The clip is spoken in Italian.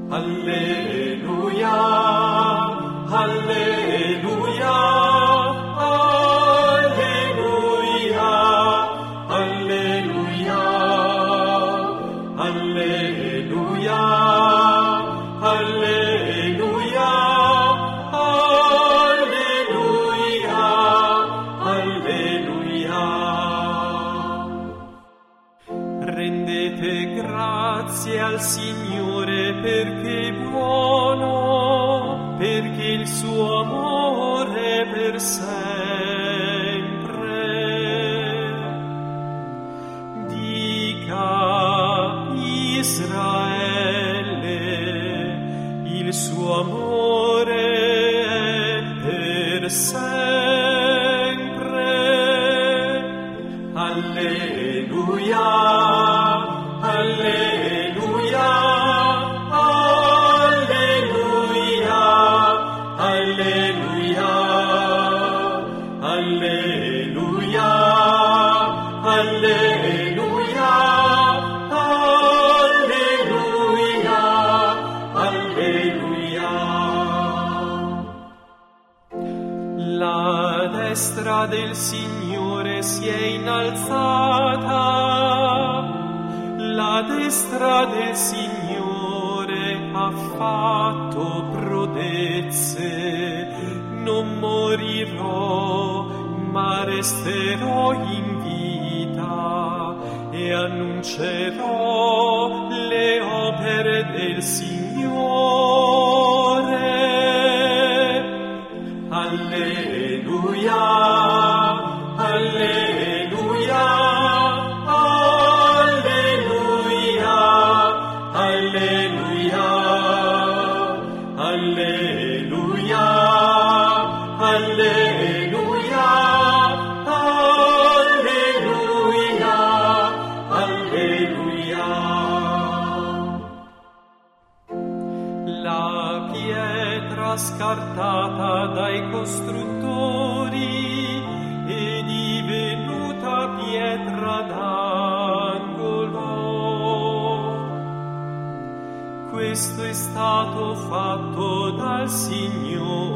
Alleluia, alleluia, alleluia, alleluia, alleluia, alleluia, alleluia, alleluia. Rendete grazie al Signore perché è buono, perché il suo amore è per sempre. Dica Israele, il suo amore è per sempre. Alleluia, alleluia, alleluia, alleluia, alleluia, alleluia, alleluia, alleluia. La destra del Signore si è innalzata, la destra del Signore ha fatto prodezze. Non morirò, ma resterò in vita e annuncerò le opere del Signore. Alleluia, alleluia, alleluia, alleluia, alleluia, alleluia, alleluia, alleluia. La pietra scartata dai costruttori è divenuta pietra d'angolo. Questo è stato fatto dal Signore